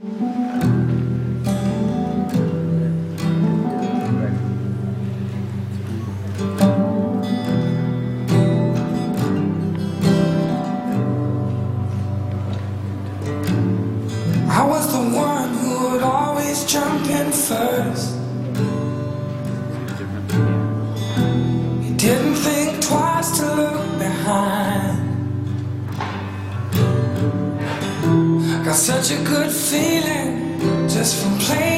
I was the one who would always jump in first. You didn't think twice to look behind. Got such a good feeling just from playing